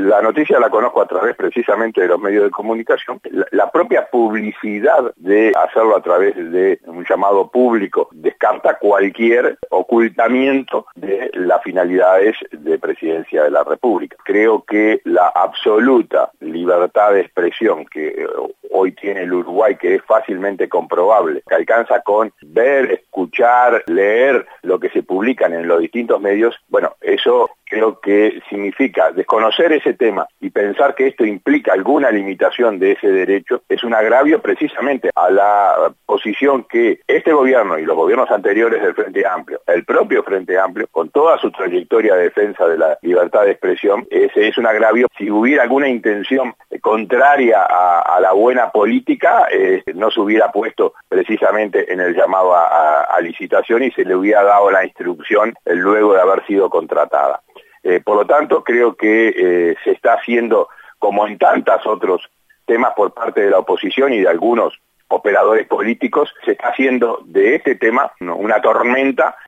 la noticia la conozco a través precisamente de los medios de comunicación. La propia publicidad de hacerlo a través de un llamado público descarta cualquier ocultamiento de las finalidades de presidencia de la República. Creo que la absoluta libertad de expresión que hoy tiene el Uruguay, que es fácilmente comprobable, que alcanza con ver, escuchar, leer lo que se publican en los distintos medios, bueno, eso creo que significa desconocer ese tema y pensar que esto implica alguna limitación de ese derecho, es un agravio precisamente a la posición que este gobierno y los gobiernos anteriores del Frente Amplio, el propio Frente Amplio, con toda su trayectoria de defensa de la libertad de expresión, ese es un agravio. Si hubiera alguna intención contraria a la buena política, no se hubiera puesto precisamente en el llamado a licitación y se le hubiera dado la instrucción luego de haber sido contratada. Por lo tanto, creo que se está haciendo, como en tantos otros temas por parte de la oposición y de algunos operadores políticos, se está haciendo de este tema una tormenta